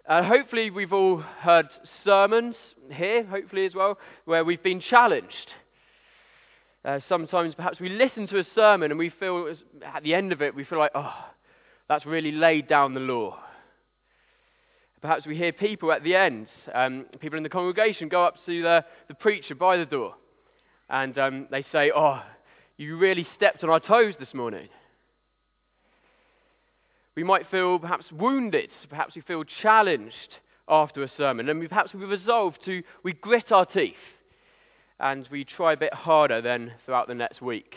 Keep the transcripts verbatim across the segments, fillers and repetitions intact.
Uh, hopefully we've all heard sermons here, hopefully as well, where we've been challenged. Uh, sometimes perhaps we listen to a sermon and we feel, at the end of it, we feel like, oh, that's really laid down the law. Perhaps we hear people at the end, um, people in the congregation go up to the, the preacher by the door and um, they say, oh, you really stepped on our toes this morning. We might feel perhaps wounded, perhaps we feel challenged after a sermon, and we, perhaps we resolve to, we grit our teeth, and we try a bit harder then throughout the next week.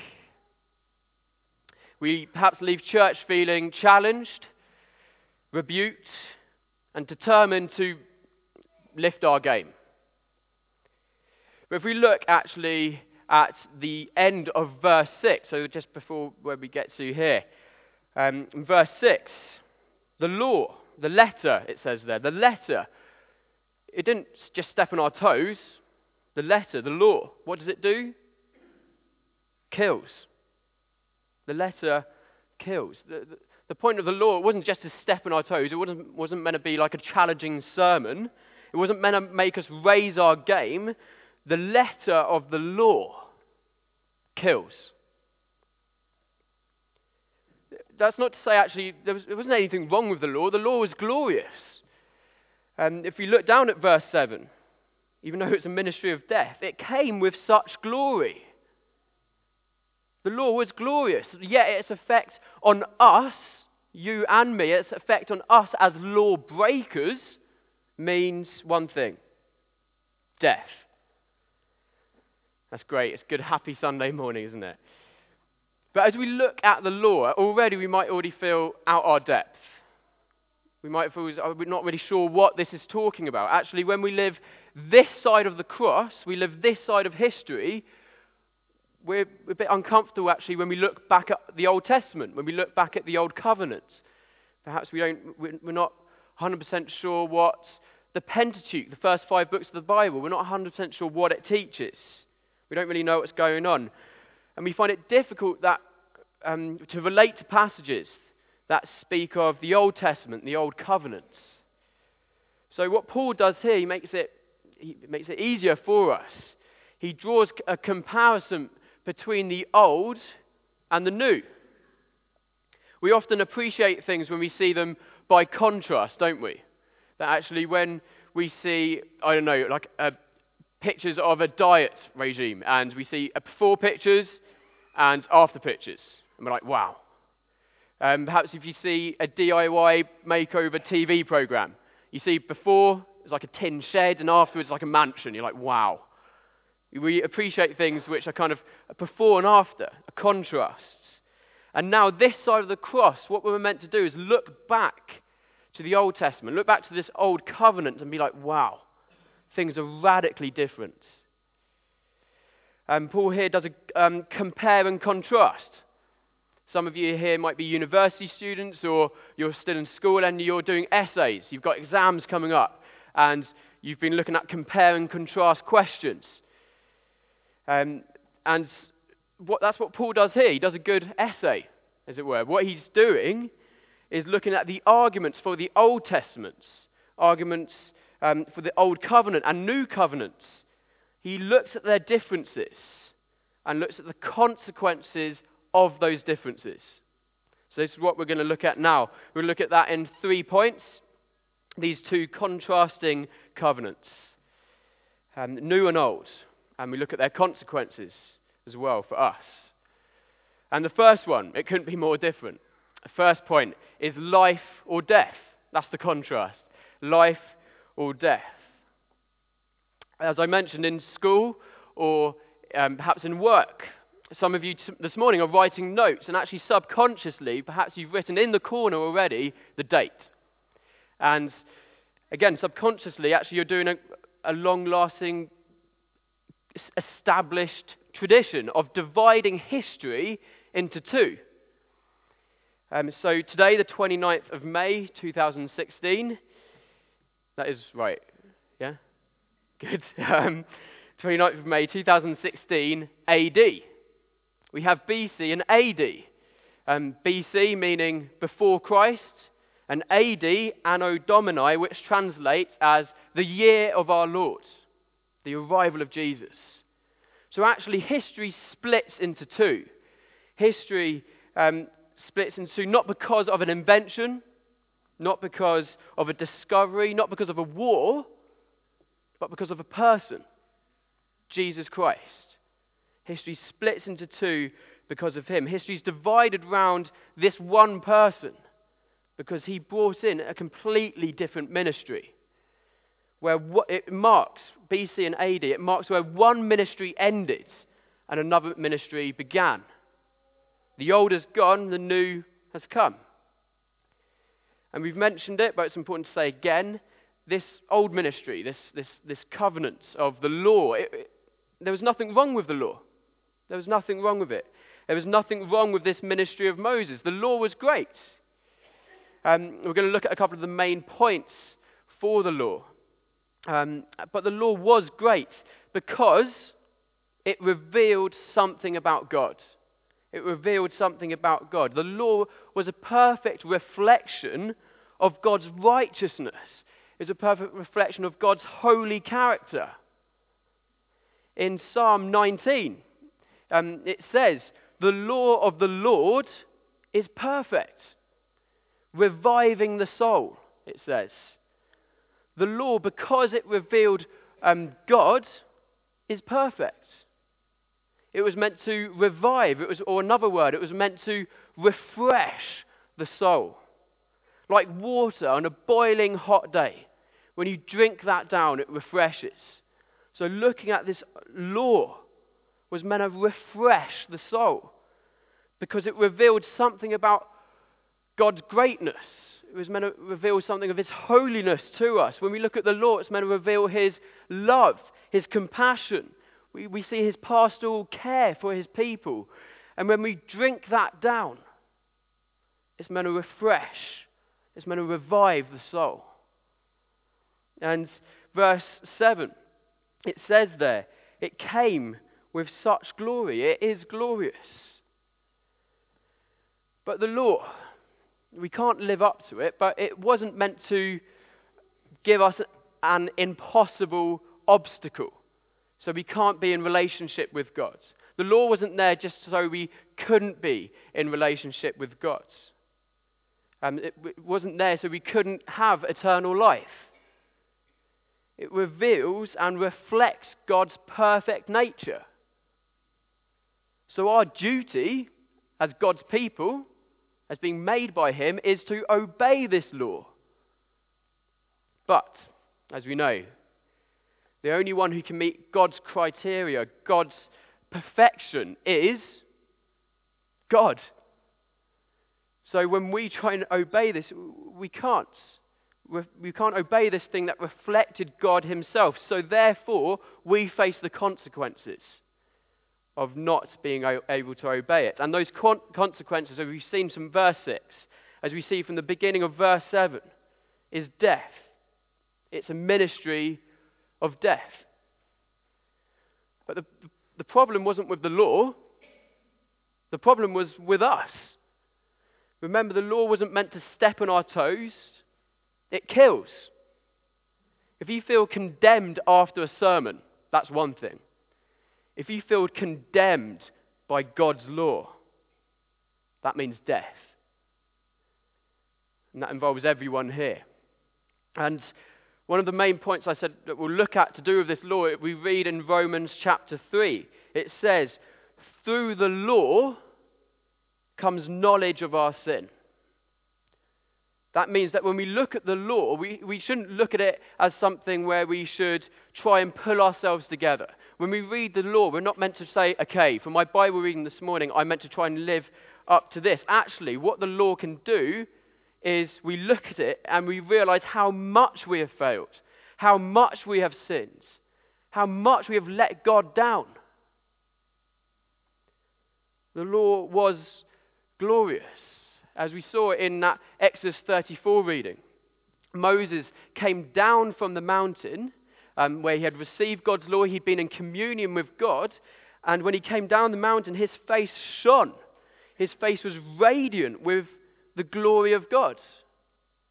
We perhaps leave church feeling challenged, rebuked, and determined to lift our game. But if we look actually at the end of verse six, so just before where we get to here, Um, in verse six, the law, the letter, it says there, the letter, it didn't just step on our toes. The letter, the law, what does it do? Kills. The letter kills. The, the, the point of the law, it wasn't just to step on our toes. It wasn't, wasn't meant to be like a challenging sermon. It wasn't meant to make us raise our game. The letter of the law kills. That's not to say, actually, there, was, there wasn't anything wrong with the law. The law was glorious. And if you look down at verse seven, even though it's a ministry of death, it came with such glory. The law was glorious, yet its effect on us, you and me, its effect on us as law breakers means one thing: death. That's great. It's a good, happy Sunday morning, isn't it? But as we look at the law, already we might already feel out our depth. We might feel we're not really sure what this is talking about. Actually, when we live this side of the cross, we live this side of history, we're a bit uncomfortable actually when we look back at the Old Testament, when we look back at the Old Covenant. Perhaps we don't, we're not one hundred percent sure what the Pentateuch, the first five books of the Bible, we're not one hundred percent sure what it teaches. We don't really know what's going on. And we find it difficult that um, to relate to passages that speak of the Old Testament, the Old Covenant. So what Paul does here, he makes it, he makes it easier for us. He draws a comparison between the old and the new. We often appreciate things when we see them by contrast, don't we? That actually when we see, I don't know, like a pictures of a diet regime, and we see before pictures and after pictures, and we're like, wow. Um, perhaps if you see a D I Y makeover T V program, you see before it's like a tin shed, and afterwards it's like a mansion. You're like, wow. We appreciate things which are kind of a before and after, a contrast. And now this side of the cross, what we're meant to do is look back to the Old Testament, look back to this old covenant and be like, wow. Things are radically different. And Paul here does a um, compare and contrast. Some of you here might be university students, or you're still in school and you're doing essays. You've got exams coming up, and you've been looking at compare and contrast questions. Um, and what, that's what Paul does here. He does a good essay, as it were. What he's doing is looking at the arguments for the Old Testament, arguments Um, for the Old Covenant and New Covenant. He looks at their differences and looks at the consequences of those differences. So this is what we're going to look at now. We'll look at that in three points, these two contrasting covenants, um, new and old, and we look at their consequences as well for us. And the first one, it couldn't be more different. The first point is life or death. That's the contrast. Life or death. As I mentioned, in school or um, perhaps in work, some of you t- this morning are writing notes, and actually subconsciously, perhaps you've written in the corner already the date. And again, subconsciously, actually you're doing a, a long-lasting, established tradition of dividing history into two. Um, so today, the twenty-ninth of May, two thousand sixteen, that is right, yeah? Good. Um, twenty-ninth of May, two thousand sixteen, A D. We have B C and A D. Um, B C meaning before Christ, and A D, Anno Domini, which translates as the year of our Lord, the arrival of Jesus. So actually history splits into two. History um, splits into two not because of an invention, not because of a discovery, not because of a war, but because of a person, Jesus Christ. History splits into two because of him. History is divided around this one person because he brought in a completely different ministry. Where it marks, B C and A D, it marks where one ministry ended and another ministry began. The old has gone, the new has come. And we've mentioned it, but it's important to say again, this old ministry, this, this, this covenant of the law, it, it, there was nothing wrong with the law. There was nothing wrong with it. There was nothing wrong with this ministry of Moses. The law was great. Um, we're going to look at a couple of the main points for the law. Um, but the law was great because it revealed something about God. It revealed something about God. The law was a perfect reflection of God's righteousness. It was a perfect reflection of God's holy character. In Psalm nineteen, um, it says, "The law of the Lord is perfect, reviving the soul," it says. The law, because it revealed um, God, is perfect. It was meant to revive, it was, or another word, it was meant to refresh the soul. Like water on a boiling hot day. When you drink that down, it refreshes. So looking at this law was meant to refresh the soul because it revealed something about God's greatness. It was meant to reveal something of his holiness to us. When we look at the law, it's meant to reveal his love, his compassion. We, we see his pastoral care for his people. And when we drink that down, it's meant to refresh. It's meant to revive the soul. And verse seven, it says there, it came with such glory. It is glorious. But the law, we can't live up to it, but it wasn't meant to give us an impossible obstacle. So we can't be in relationship with God. The law wasn't there just so we couldn't be in relationship with God. Um, it, it wasn't there so we couldn't have eternal life. It reveals and reflects God's perfect nature. So our duty as God's people, as being made by him, is to obey this law. But, as we know, the only one who can meet God's criteria, God's perfection, is God. So when we try and obey this, we can't. We can't obey this thing that reflected God himself. So therefore, we face the consequences of not being able to obey it. And those consequences, as we've seen from verse six, as we see from the beginning of verse seven, is death. It's a ministry of death. But the, the problem wasn't with the law. The problem was with us. Remember, the law wasn't meant to step on our toes. It kills. If you feel condemned after a sermon, that's one thing. If you feel condemned by God's law, that means death. And that involves everyone here. And one of the main points I said that we'll look at to do with this law, we read in Romans chapter three. It says, through the law comes knowledge of our sin. That means that when we look at the law, we, we shouldn't look at it as something where we should try and pull ourselves together. When we read the law, we're not meant to say, okay, for my Bible reading this morning, I'm meant to try and live up to this. Actually, what the law can do is we look at it and we realize how much we have failed, how much we have sinned, how much we have let God down. The law was glorious. As we saw in that Exodus thirty-four reading, Moses came down from the mountain um, where he had received God's law. He'd been in communion with God. And when he came down the mountain, his face shone. His face was radiant with the glory of God.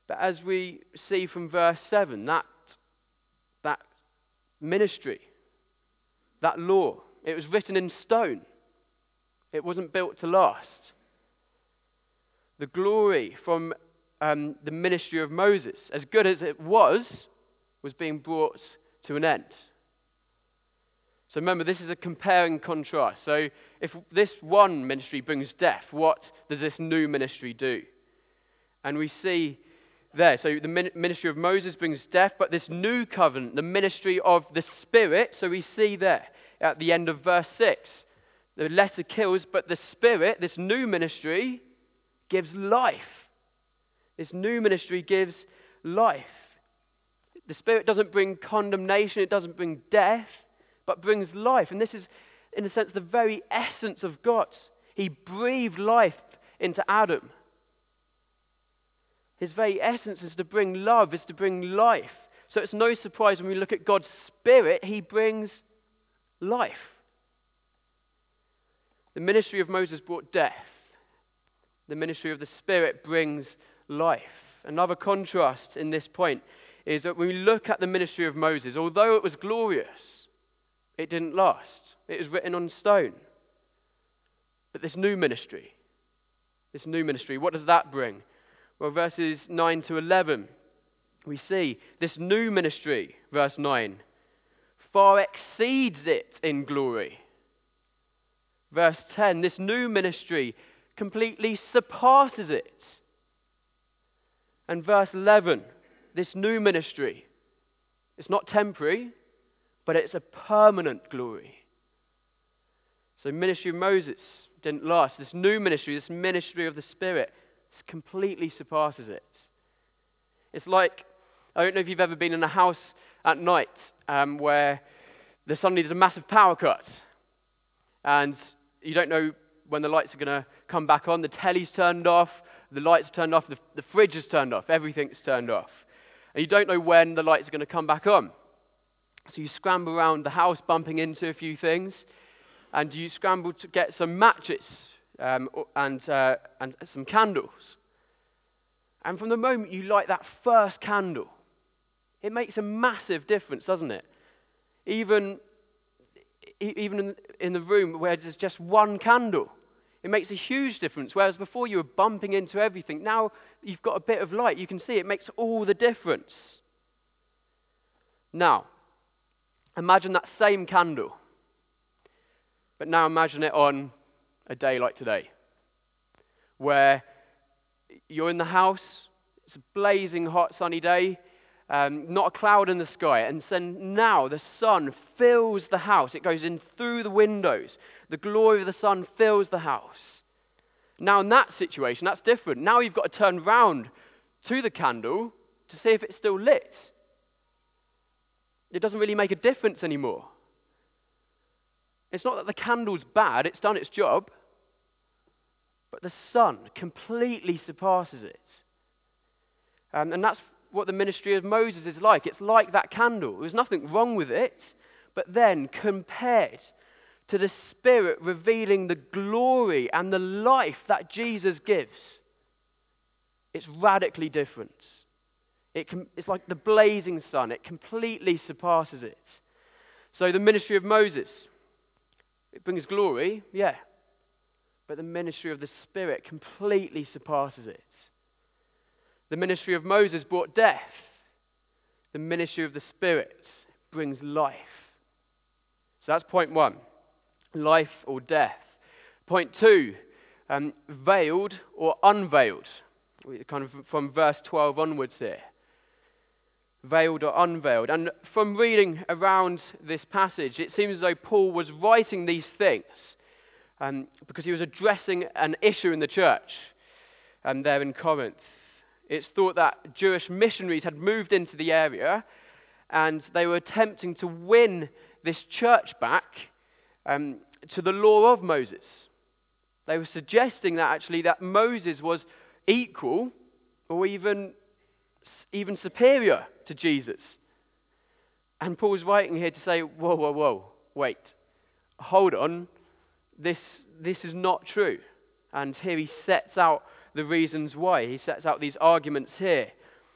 But as we see from verse seven, that, that ministry, that law, it was written in stone. It wasn't built to last. The glory from um, the ministry of Moses, as good as it was, was being brought to an end. So remember, this is a comparing contrast. So if this one ministry brings death, what does this new ministry do? And we see there, so the ministry of Moses brings death, but this new covenant, the ministry of the Spirit, so we see there at the end of verse six, the letter kills, but the Spirit, this new ministry, gives life. This new ministry gives life. The Spirit doesn't bring condemnation, it doesn't bring death, but brings life. And this is, in a sense, the very essence of God. He breathed life into Adam. His very essence is to bring love, is to bring life. So it's no surprise when we look at God's Spirit, he brings life. The ministry of Moses brought death. The ministry of the Spirit brings life. Another contrast in this point is that when we look at the ministry of Moses, although it was glorious, it didn't last. It was written on stone. But this new ministry, this new ministry, what does that bring? Well, verses nine to eleven, we see this new ministry, verse nine, far exceeds it in glory. Verse ten, this new ministry completely surpasses it. And verse eleven, this new ministry, it's not temporary, but it's a permanent glory. So ministry of Moses didn't last. This new ministry, this ministry of the Spirit, this completely surpasses it. It's like, I don't know if you've ever been in a house at night um, where there's suddenly there's a massive power cut. And you don't know when the lights are going to come back on. The telly's turned off, the lights are turned off, the, the fridge is turned off, everything's turned off. And you don't know when the lights are going to come back on. So you scramble around the house, bumping into a few things, and you scramble to get some matches um, and, uh, and some candles. And from the moment you light that first candle, it makes a massive difference, doesn't it? Even Even in the room where there's just one candle, it makes a huge difference. Whereas before you were bumping into everything, now you've got a bit of light. You can see it makes all the difference. Now, imagine that same candle, but now imagine it on a day like today, where you're in the house, it's a blazing hot sunny day, Um, not a cloud in the sky, and so now the sun fills the house. It goes in through the windows. The glory of the sun fills the house. Now in that situation, that's different. Now you've got to turn round to the candle to see if it's still lit. It doesn't really make a difference anymore. It's not that the candle's bad, it's done its job, but the sun completely surpasses it. Um, and that's what the ministry of Moses is like. It's like that candle. There's nothing wrong with it, but then compared to the Spirit revealing the glory and the life that Jesus gives, it's radically different. It can, it's like the blazing sun. It completely surpasses it. So the ministry of Moses, it brings glory, yeah, but the ministry of the Spirit completely surpasses it. The ministry of Moses brought death. The ministry of the Spirit brings life. So that's point one, life or death. Point two, um, veiled or unveiled. Kind of from verse twelve onwards here. Veiled or unveiled. And from reading around this passage, it seems as though Paul was writing these things um, because he was addressing an issue in the church um, there in Corinth. It's thought that Jewish missionaries had moved into the area and they were attempting to win this church back um, to the law of Moses. They were suggesting that actually that Moses was equal or even, even superior to Jesus. And Paul's writing here to say, whoa, whoa, whoa, wait, hold on, this, this is not true. And here he sets out the reasons why. He sets out these arguments here.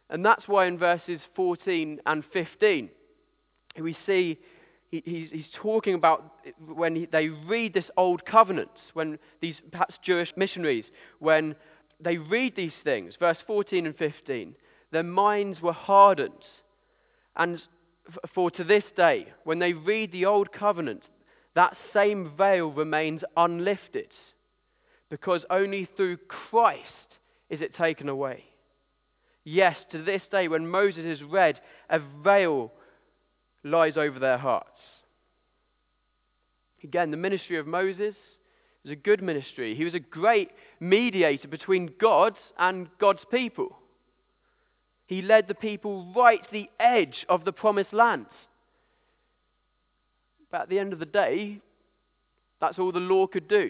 And that's why in verses fourteen and fifteen, we see he, he's, he's talking about when he, they read this old covenant, when these perhaps Jewish missionaries, when they read these things, verse fourteen and fifteen, their minds were hardened. And f- for to this day, when they read the old covenant, that same veil remains unlifted, because only through Christ is it taken away. Yes, to this day, when Moses is read, a veil lies over their hearts. Again, the ministry of Moses was a good ministry. He was a great mediator between God and God's people. He led the people right to the edge of the promised land. But at the end of the day, that's all the law could do.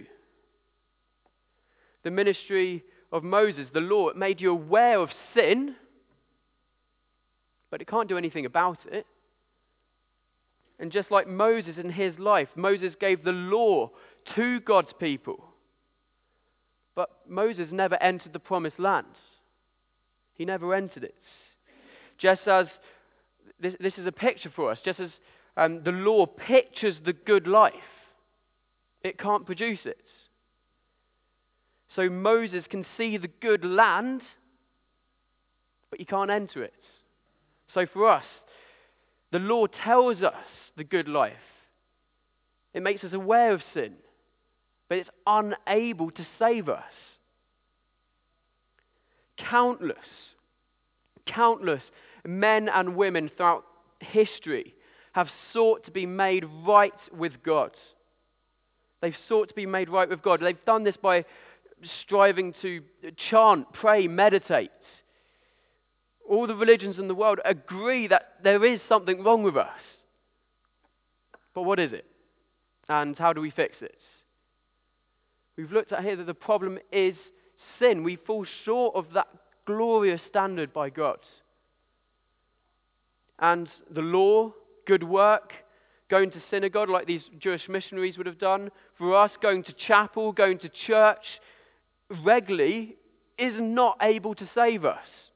The ministry of Moses, the law, it made you aware of sin, but it can't do anything about it. And just like Moses in his life, Moses gave the law to God's people. But Moses never entered the promised land. He never entered it. Just as, this, this is a picture for us, just as um, the law pictures the good life, it can't produce it. So Moses can see the good land, but he can't enter it. So for us, the law tells us the good life. It makes us aware of sin, but it's unable to save us. Countless, countless men and women throughout history have sought to be made right with God. They've sought to be made right with God. They've done this by striving to chant, pray, meditate. All the religions in the world agree that there is something wrong with us. But what is it? And how do we fix it? We've looked at here that the problem is sin. We fall short of that glorious standard by God. And the law, good work, going to synagogue like these Jewish missionaries would have done, for us going to chapel, going to church regularly is not able to save us.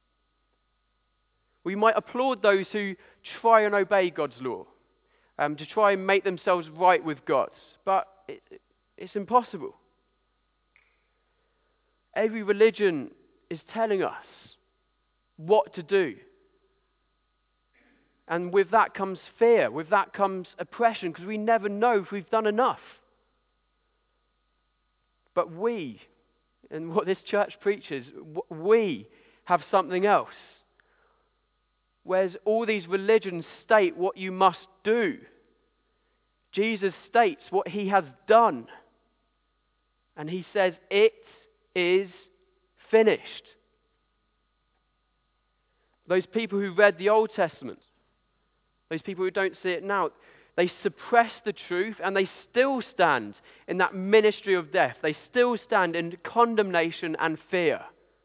We might applaud those who try and obey God's law, um, to try and make themselves right with God, but it, it's impossible. Every religion is telling us what to do. And with that comes fear, with that comes oppression, because we never know if we've done enough. But we, and what this church preaches, we have something else. Whereas all these religions state what you must do, Jesus states what he has done. And he says, it is finished. Those people who read the Old Testament, those people who don't see it now, they suppress the truth and they still stand in that ministry of death. They still stand in condemnation and fear.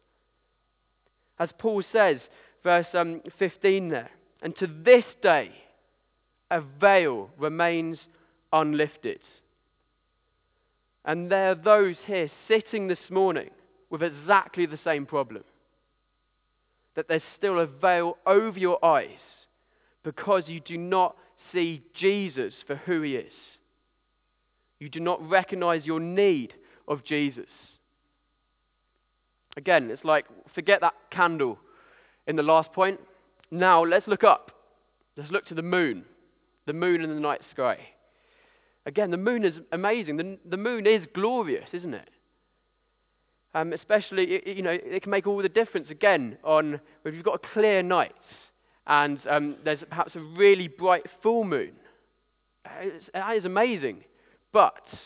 As Paul says, verse um, fifteen there, and to this day, a veil remains unlifted. And there are those here sitting this morning with exactly the same problem. That there's still a veil over your eyes because you do not see Jesus for who he is. You do not recognize your need of Jesus. Again, it's like, forget that candle in the last point. Now let's look up. Let's look to the moon. The moon in the night sky. Again, the moon is amazing. The, the moon is glorious, isn't it? Um, especially, it, you know, it can make all the difference again on if you've got a clear night and um, there's perhaps a really bright full moon. It's, that is amazing. But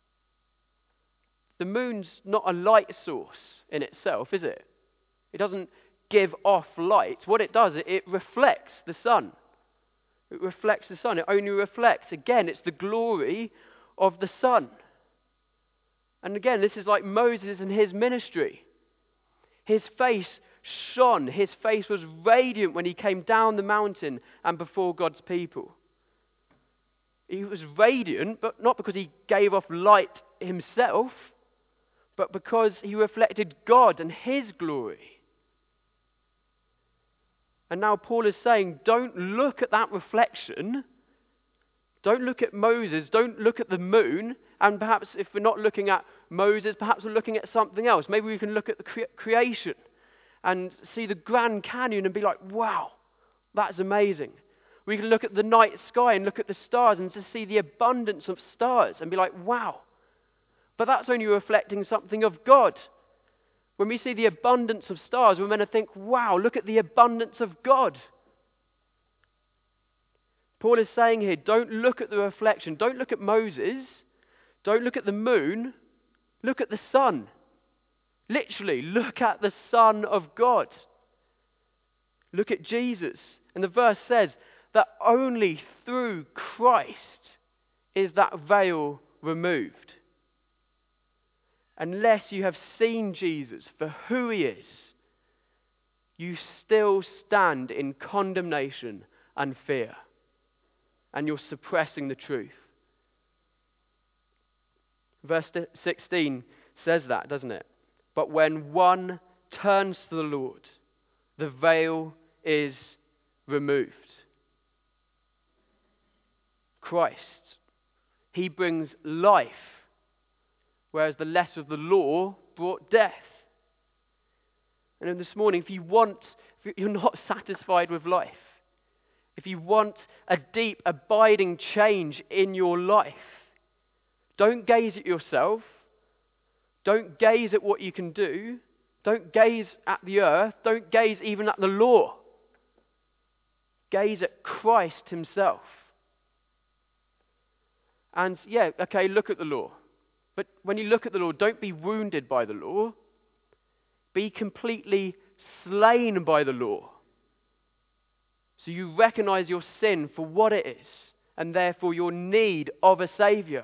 the moon's not a light source in itself, is it? It doesn't give off light. What it does, it, it reflects the sun. It reflects the sun. It only reflects. Again, it's the glory of the sun. And again, this is like Moses and his ministry. His face shone. His face was radiant when he came down the mountain and before God's people. He was radiant, but not because he gave off light himself, but because he reflected God and his glory. And now Paul is saying, don't look at that reflection. Don't look at Moses. Don't look at the moon. And perhaps if we're not looking at Moses, perhaps we're looking at something else. Maybe we can look at the cre- creation and see the Grand Canyon and be like, wow, that's amazing. We can look at the night sky and look at the stars and to see the abundance of stars and be like, wow. But that's only reflecting something of God. When we see the abundance of stars, we're meant to think, wow, look at the abundance of God. Paul is saying here, don't look at the reflection. Don't look at Moses. Don't look at the moon. Look at the sun. Literally, look at the Son of God. Look at Jesus. And the verse says that only through Christ is that veil removed. Unless you have seen Jesus for who he is, you still stand in condemnation and fear. And you're suppressing the truth. Verse sixteen says that, doesn't it? But when one turns to the Lord, the veil is removed. Christ, he brings life, whereas the letter of the law brought death. And then this morning, if you want, if you're not satisfied with life, if you want a deep, abiding change in your life, don't gaze at yourself. Don't gaze at what you can do. Don't gaze at the earth. Don't gaze even at the law. Gaze at Christ himself. And yeah, okay, look at the law. But when you look at the law, don't be wounded by the law. Be completely slain by the law. So you recognize your sin for what it is, and therefore your need of a Savior.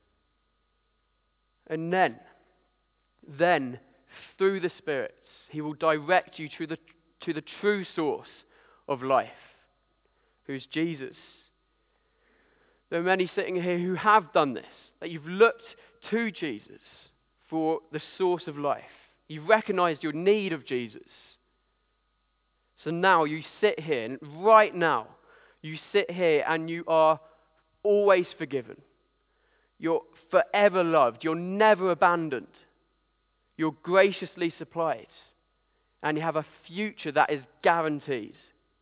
And then, then, through the Spirit, he will direct you to the, to the true source of life, who's Jesus. There are many sitting here who have done this, that you've looked to Jesus for the source of life. You've recognized your need of Jesus. So now you sit here, and right now, you sit here and you are always forgiven. You're forever loved. You're never abandoned. You're graciously supplied. And you have a future that is guaranteed.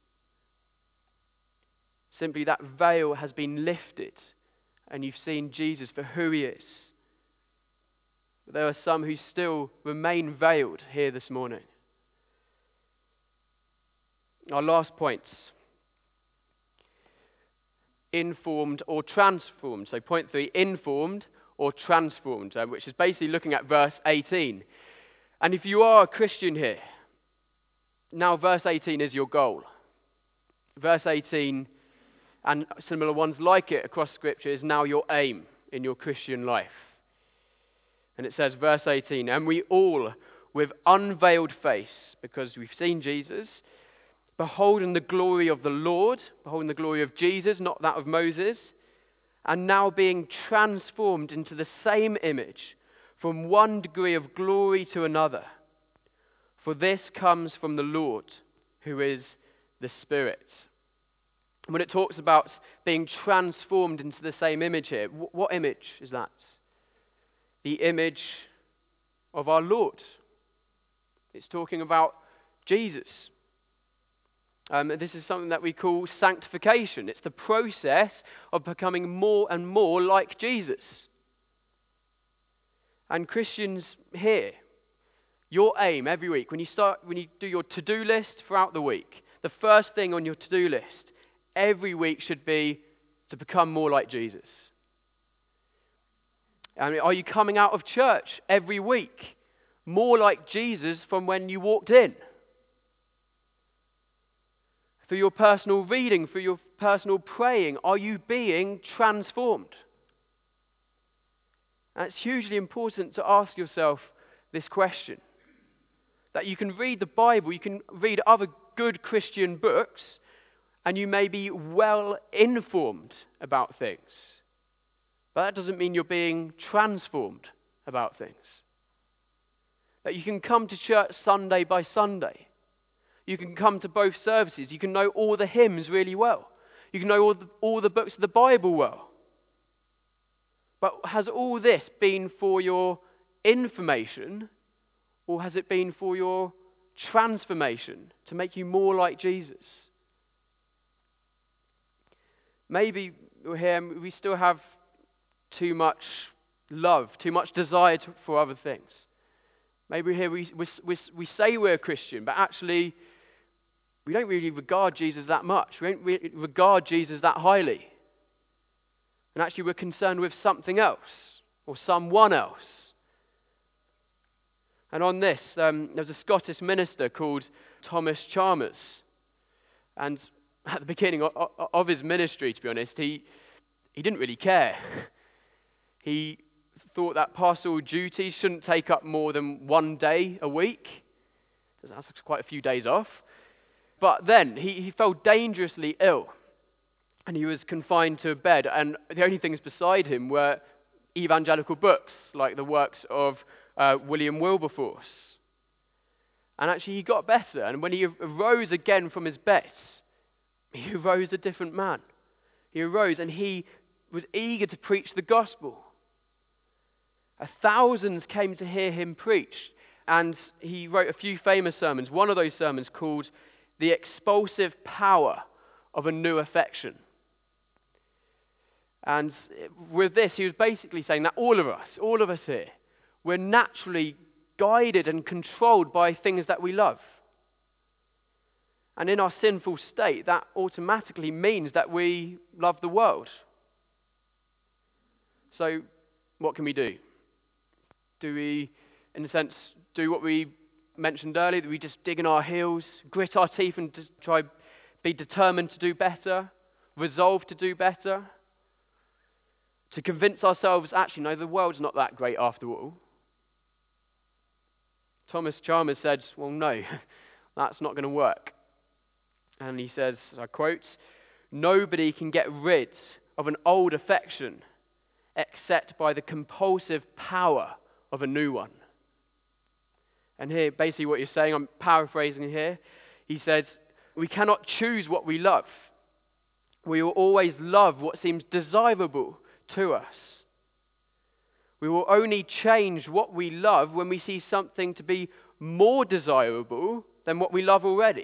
Simply that veil has been lifted and you've seen Jesus for who he is. But there are some who still remain veiled here this morning. Our last point. Informed or transformed. So point three, informed or transformed, uh, which is basically looking at verse eighteen. And if you are a Christian here, now verse eighteen is your goal. Verse eighteen, and similar ones like it across Scripture, is now your aim in your Christian life. And it says, verse eighteen, and we all, with unveiled face, because we've seen Jesus, beholding the glory of the Lord, beholding the glory of Jesus, not that of Moses, and now being transformed into the same image, from one degree of glory to another. For this comes from the Lord, who is the Spirit. When it talks about being transformed into the same image here, what image is that? The image of our Lord. It's talking about Jesus. Um, this is something that we call sanctification. It's the process of becoming more and more like Jesus. And Christians here, your aim every week, when you start, when you do your to-do list throughout the week, the first thing on your to-do list every week should be to become more like Jesus. I mean, are you coming out of church every week more like Jesus from when you walked in? Through your personal reading, through your personal praying, are you being transformed? And it's hugely important to ask yourself this question. That you can read the Bible, you can read other good Christian books, and you may be well informed about things. But that doesn't mean you're being transformed about things. That you can come to church Sunday by Sunday. You can come to both services. You can know all the hymns really well. You can know all the, all the books of the Bible well. But has all this been for your information, or has it been for your transformation to make you more like Jesus? Maybe we're here and we still have too much love, too much desire to, for other things. Maybe here we, we, we, we say we're a Christian, but actually we don't really regard Jesus that much. We don't really regard Jesus that highly. And actually we're concerned with something else or someone else. And on this, um, there was a Scottish minister called Thomas Chalmers. And at the beginning of, of his ministry, to be honest, he, he didn't really care. He thought that pastoral duties shouldn't take up more than one day a week. That's quite a few days off. But then he, he fell dangerously ill. And he was confined to a bed. And the only things beside him were evangelical books, like the works of uh, William Wilberforce. And actually he got better. And when he arose again from his bed, he arose a different man. He arose and he was eager to preach the gospel. Thousands came to hear him preach, and he wrote a few famous sermons. One of those sermons called The Expulsive Power of a New Affection. And with this, he was basically saying that all of us, all of us here, we're naturally guided and controlled by things that we love. And in our sinful state, that automatically means that we love the world. So, what can we do? Do we, in a sense, do what we mentioned earlier, that we just dig in our heels, grit our teeth and just try be determined to do better, resolve to do better, to convince ourselves, actually, no, the world's not that great after all? Thomas Chalmers said, well, no, that's not going to work. And he says, I quote, nobody can get rid of an old affection except by the compulsive power of a new one. And here, basically what you're saying, I'm paraphrasing here, he says, we cannot choose what we love. We will always love what seems desirable to us. We will only change what we love when we see something to be more desirable than what we love already.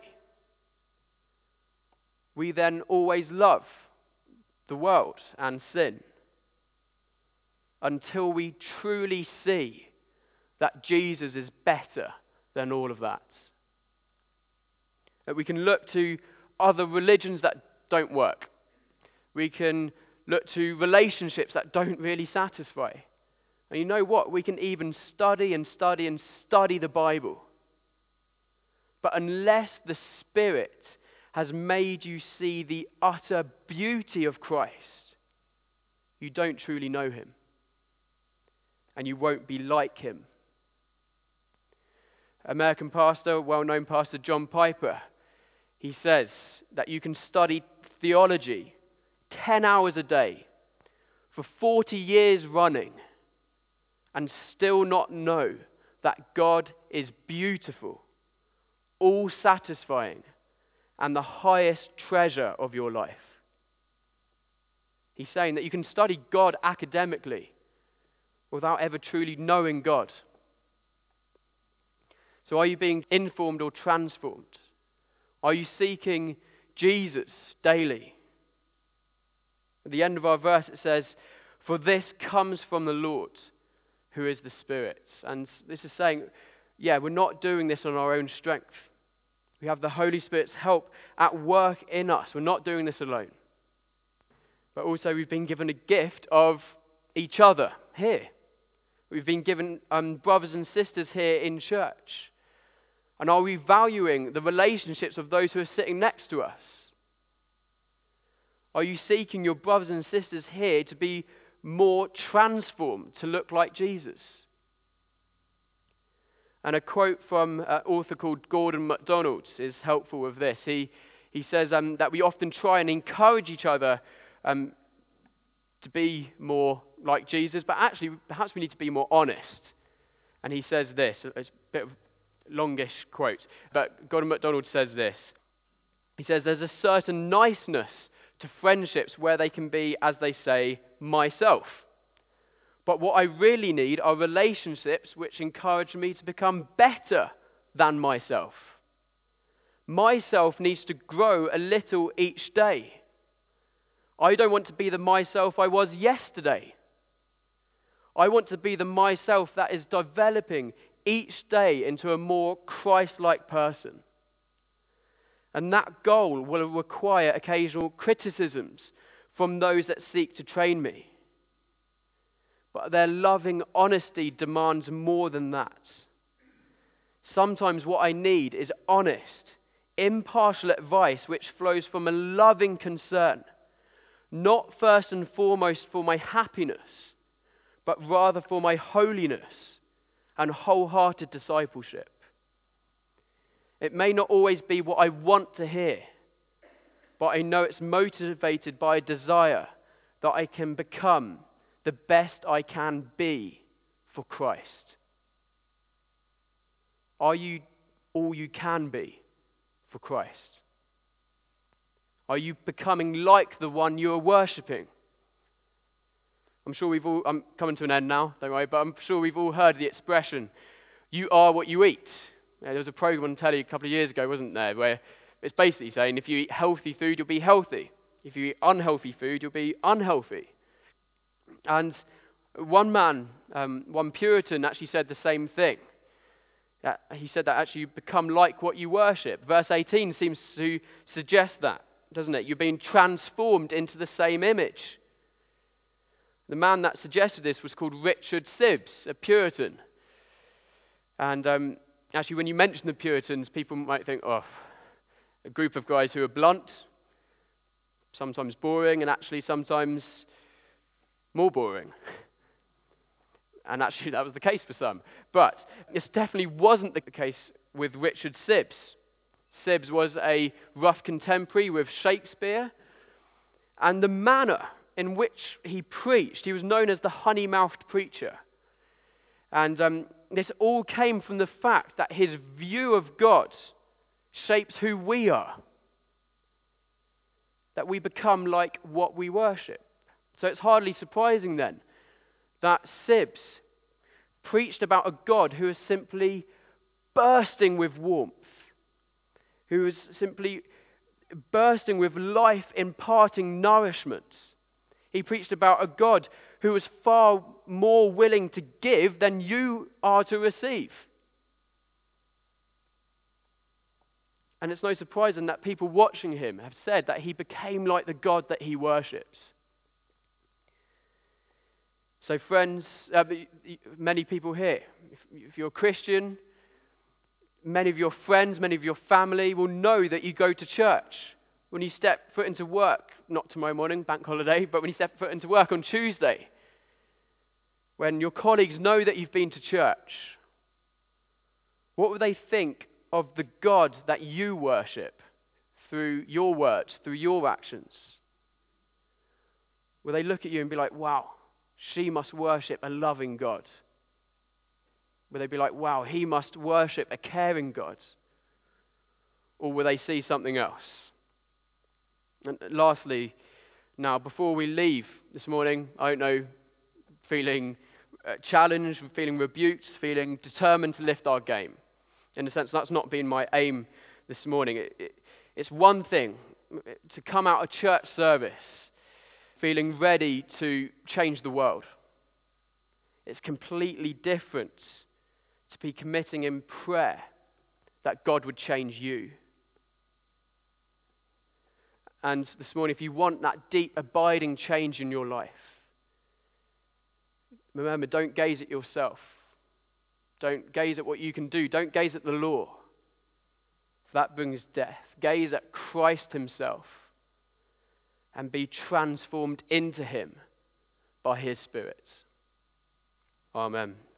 We then always love the world and sin until we truly see that Jesus is better than all of that. That we can look to other religions that don't work. We can look to relationships that don't really satisfy. And you know what? We can even study and study and study the Bible. But unless the Spirit has made you see the utter beauty of Christ, you don't truly know him. And you won't be like him. American pastor, well-known pastor John Piper, he says that you can study theology ten hours a day for forty years running and still not know that God is beautiful, all-satisfying, and the highest treasure of your life. He's saying that you can study God academically without ever truly knowing God. So are you being informed or transformed? Are you seeking Jesus daily? At the end of our verse it says, for this comes from the Lord, who is the Spirit. And this is saying, yeah, we're not doing this on our own strength. We have the Holy Spirit's help at work in us. We're not doing this alone. But also we've been given a gift of each other here. We've been given um, brothers and sisters here in church. And are we valuing the relationships of those who are sitting next to us? Are you seeking your brothers and sisters here to be more transformed, to look like Jesus? And a quote from an author called Gordon MacDonald is helpful with this. He, he says um, that we often try and encourage each other um, to be more like Jesus, but actually perhaps we need to be more honest. And he says this, it's a bit of longish quote, but Gordon MacDonald says this. He says, there's a certain niceness to friendships where they can be, as they say, myself. But what I really need are relationships which encourage me to become better than myself. Myself needs to grow a little each day. I don't want to be the myself I was yesterday. I want to be the myself that is developing each day into a more Christ-like person. And that goal will require occasional criticisms from those that seek to train me. But their loving honesty demands more than that. Sometimes what I need is honest, impartial advice which flows from a loving concern, not first and foremost for my happiness, but rather for my holiness and wholehearted discipleship. It may not always be what I want to hear, but I know it's motivated by a desire that I can become the best I can be for Christ. Are you all you can be for Christ? Are you becoming like the one you are worshipping? I'm sure we've all, I'm coming to an end now, don't worry, but I'm sure we've all heard the expression, you are what you eat. Yeah, there was a program on telly a couple of years ago, wasn't there, where it's basically saying if you eat healthy food, you'll be healthy. If you eat unhealthy food, you'll be unhealthy. And one man, um, one Puritan actually said the same thing. That he said that actually you become like what you worship. Verse eighteen seems to suggest that, doesn't it? You're being transformed into the same image. The man that suggested this was called Richard Sibbes, a Puritan. And um, actually when you mention the Puritans, people might think, oh, a group of guys who are blunt, sometimes boring, and actually sometimes more boring. And actually that was the case for some. But this definitely wasn't the case with Richard Sibbes. Sibbes was a rough contemporary with Shakespeare. And the manner in which he preached, he was known as the honey-mouthed preacher. And um, this all came from the fact that his view of God shapes who we are. That we become like what we worship. So it's hardly surprising then that Sibbes preached about a God who is simply bursting with warmth, who is simply bursting with life-imparting nourishment. He preached about a God who is far more willing to give than you are to receive. And it's no surprise that people watching him have said that he became like the God that he worships. So friends, uh, many people here, if, if you're a Christian, many of your friends, many of your family will know that you go to church. When you step foot into work, not tomorrow morning, bank holiday, but when you step foot into work on Tuesday, when your colleagues know that you've been to church, what will they think of the God that you worship through your words, through your actions? Will they look at you and be like, wow, she must worship a loving God? Will they be like, wow, he must worship a caring God? Or will they see something else? And lastly, now, before we leave this morning, I don't know, feeling uh, challenged, feeling rebuked, feeling determined to lift our game. In a sense, that's not been my aim this morning. It, it, it's one thing to come out of church service feeling ready to change the world. It's completely different to be committing in prayer that God would change you. And this morning, if you want that deep, abiding change in your life, remember, don't gaze at yourself. Don't gaze at what you can do. Don't gaze at the law. That brings death. Gaze at Christ himself and be transformed into him by his Spirit. Amen.